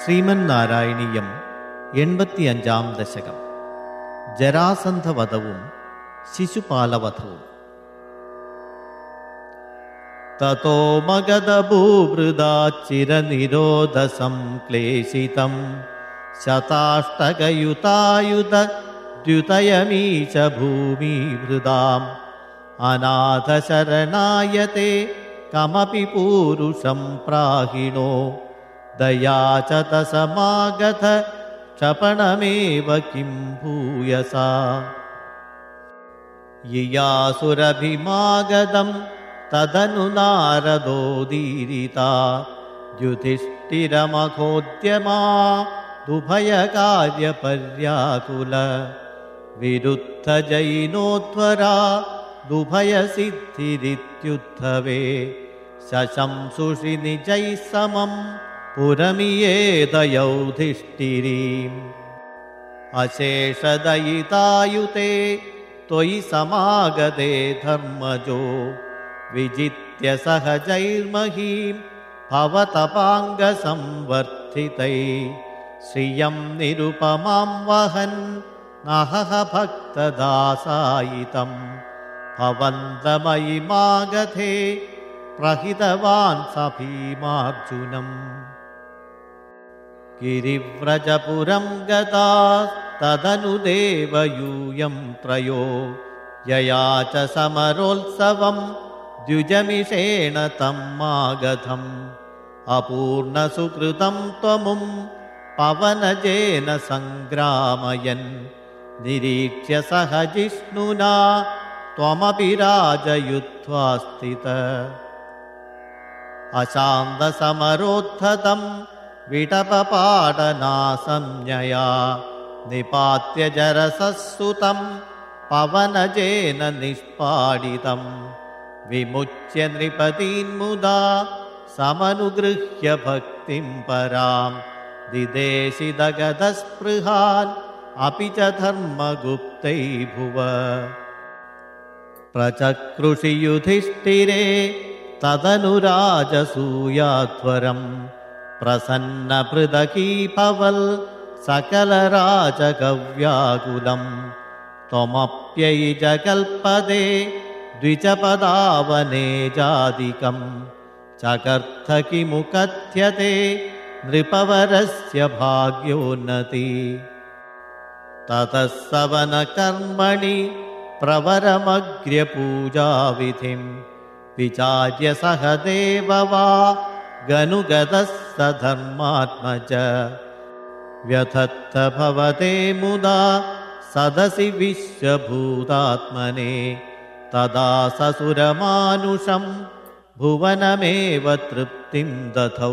ശ്രീമന്നാരായണീയം 85-ാം ദശകം. ജരാസന്ധവധവും ശിശുപാലവധവും. തതോ മഗധഭൂവൃദാചിരനിരോധസംക്ലേശിതം ശതാഷ്ടകയുതായുധദ്യുതയമീശ ഭൂമിവൃതാം അനാഥശരണായത്തെ കമപി പൂരുഷം പ്രാഹിണോ ദയാ ച തസമാഗത ക്ഷപണമേവ കിം ഭൂയസാ യയാസുരഭിമാഗതം തദനു നാരദോദീരിതാ യുധിഷ്ഠിരമഘോദ്യമാ ദുഭയകാര്യപര്യാകുല വിരുദ്ധജൈനോധ്വരാ ദുഭയസിദ്ധിരിത്യുദ്ധവേ ശശംസുഷി നിജൈ സമം പുരമിയേതയൗധിഷ്ഠിരീം അശേഷദയിതായുതേ ത്വയി സമാഗതേ ധർമ്മജോ വിജിത്യ സഹജൈർമഹീം ഭവതപാംഗസംവർദ്ധിതൈ ശ്രിയം നിരുപമാം വഹൻ നഹഃ ഭക്തദാസായിതം ഭവന്തമയിമാഗധേ പ്രഹിതവാൻ സഭീമാർജുനം ഗിരിവ്രജപുരം ഗതാസ്തദനു ദേവയൂയം ത്രയോ യയാച സമരോത്സവം ദ്വിജമിഷേണ തം മാഗധം അപൂർണസുകൃതം ത്വമും പവനജേന സംഗ്രാമയൻ നിരീക്ഷ്യ സഹജിഷ്ണുനാ ത്വമപി രാജയുധ്വാ സ്ഥിതഃ അശാന്തസമരോദ്ധതം വിടപപാടനാസംജ്ഞയാ നിപാത്യ ജരസസ്സുതം പവനജേന നിഷ്പാടിതം വിമുച്യ നൃപതീന്മുദാ സമനുഗൃഹ്യ ഭക്തിം പരാം ദിദേശിതഗതസ്പൃഹാൻ അപി ച ധർമ്മഗുപ്തൈ ഭുവ പ്രചക്രുഷി യുധിഷ്ഠിരേ തദനു രാജസൂയാധ്വരം പ്രസന്നഭൃതകീഭവൽ സകലരാജകവ്യാകുലം ത്വമപ്യയി ജകൽപദേ ദ്വിജപദാവനേജാദികം ചകർത്ഥ കിമു കഥ്യത്തെ നൃപവരസ്യ ഭാഗ്യോന്നതി തതഃ സവനകർമ്മണി പ്രവരമഗ്രപൂജാവിധിം വിചാര്യ സഹദേവവാ ഗനുഗതഃ സധർമാത്മജ വ്യഥത്ഥ ഭവതേ മുദാ സദസി വിശ്വഭൂതാത്മനെ തദാ സസുരമാനുഷം ഭുവനമേവ തൃപ്തിം ദധൗ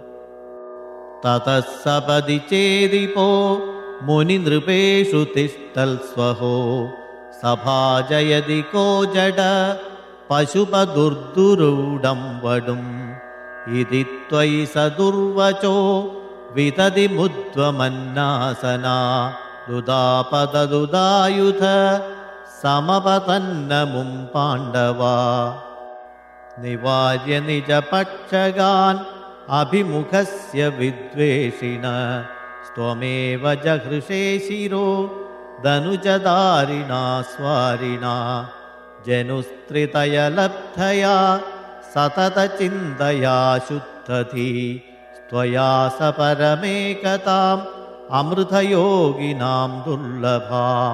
തതഃ സപദി ചേദിപോ മുനിനൃപേഷു തിഷ്ഠൽ സ്വഹോ സഭാജയതി കോ ജഡ പശുപദുർദുരൂഢം വടും ഇതി ത്വയി സദുർവചോ വിതതി മുദ്വമന്നാസനാ ദുദാപദുദായുധ സമപതന്നമും പാണ്ഡവാ നിവാര്യ നിജപക്ഷഗാൻ അഭിമുഖസ്യ വിദ്വേഷിണ സ്ത്വമേവ ജഹൃഷേ ശിരോ ധനുജധാരിണാ സ്വാരിണാ ജനുസ്ത്രിതയലബ്ധയാ സതതചിന്തയാ ശുദ്ധധീ ത്വയാ സ പരമേകതാം അമൃതയോഗിനാം ദുർലഭാം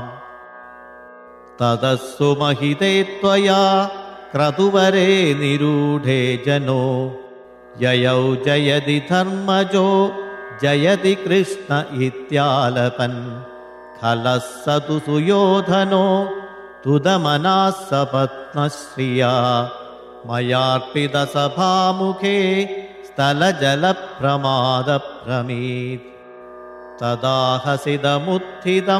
തതസ്സു മഹിതേ ത്വയാ ക്രതുവരേ നിരൂഢേ ജനോ യയൗ ജയതി ധർമ്മജോ ജയതി കൃഷ്ണ ഇത്യാലപൻ ഖലഃ സതു സുയോധനോ തുദമനാഃ സപത്നശ്രിയാ മയാർപ്പിത സഭാമുഖേ സ്ഥലജലപ്രമാദപ്രമീത് തദാഹസിതമുത്ഥിതം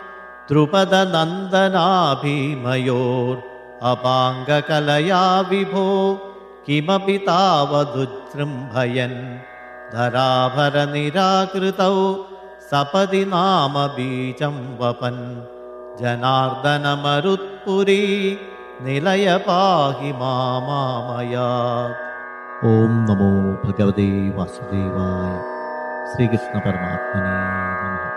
ദ്രുപദനന്ദനാഭീമയോർ അപാംഗകലയാ വിഭോ കിമപി താവദുജൃംഭയൻ ധരാഭരനിരാകൃതൗ സപദി നാമ ബീജം വപൻ ജനാർദ്ദനമരുത്പുരീ നിലയ പാഹി മാമാമയാത്. ഓം നമോ ഭഗവതേ വാസുദേവായ. श्रीकृष्णपरमात्मने नमः।